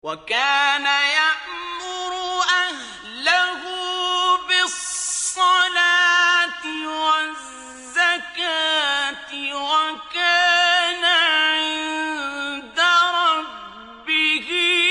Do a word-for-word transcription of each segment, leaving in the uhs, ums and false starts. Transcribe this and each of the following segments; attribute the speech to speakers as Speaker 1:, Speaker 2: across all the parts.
Speaker 1: وكان يأمر أهله بالصلاة والزكاة وكان عند ربه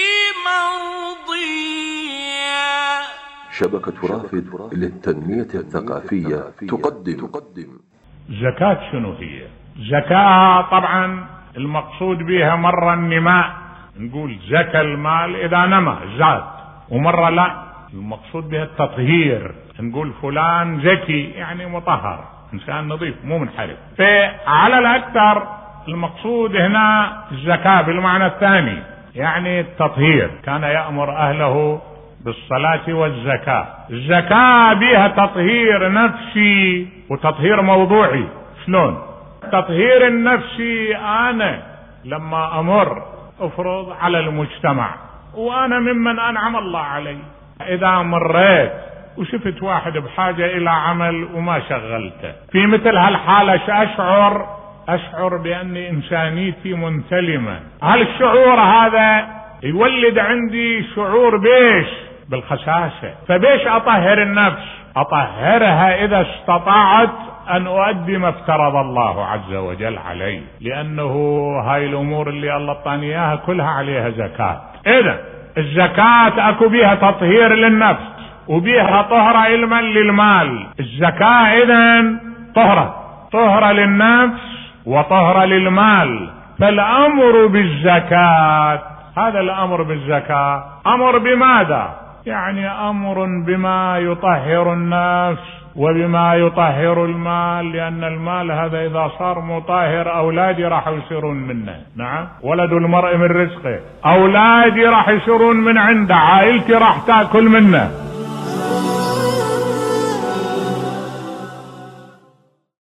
Speaker 1: مرضيا.
Speaker 2: شبكة رافد للتنمية الثقافية تقدم
Speaker 3: زكاة. شنو هي زكاة؟ طبعا المقصود بها مرة النماء، نقول زكى المال إذا نمى زاد، ومرة لا المقصود بها التطهير، نقول فلان زكي يعني مطهر، إنسان نظيف مو منحرف. فعلى الأكثر المقصود هنا الزكاة بالمعنى الثاني، يعني التطهير. كان يأمر أهله بالصلاة والزكاة. الزكاة بها تطهير نفسي وتطهير موضوعي. شلون؟ التطهير النفسي، أنا لما أمر افرض على المجتمع وانا ممن انعم الله علي، اذا مريت وشفت واحد بحاجة الى عمل وما شغلته، في مثل هالحالة اشعر اشعر باني انسانيتي منتلمة. هل الشعور هذا يولد عندي شعور بيش؟ بالخساسة. فبيش اطهر النفس؟ اطهرها اذا استطعت ان اؤدي ما افترض الله عز وجل علي، لانه هاي الامور اللي الله اعطاني اياها كلها عليها زكاة. اذا الزكاة اكو بيها تطهير للنفس وبيها طهرة علما للمال. الزكاة اذا طهرة طهرة للنفس وطهرة للمال. فالامر بالزكاة، هذا الامر بالزكاة امر بماذا؟ يعني امر بما يطهر النفس وبما يطهر المال، لأن المال هذا إذا صار مطهر أولادي راح يصيرون منه. نعم، ولد المرء من رزقه، أولادي راح يصيرون من عنده، عائلتي راح تأكل منه.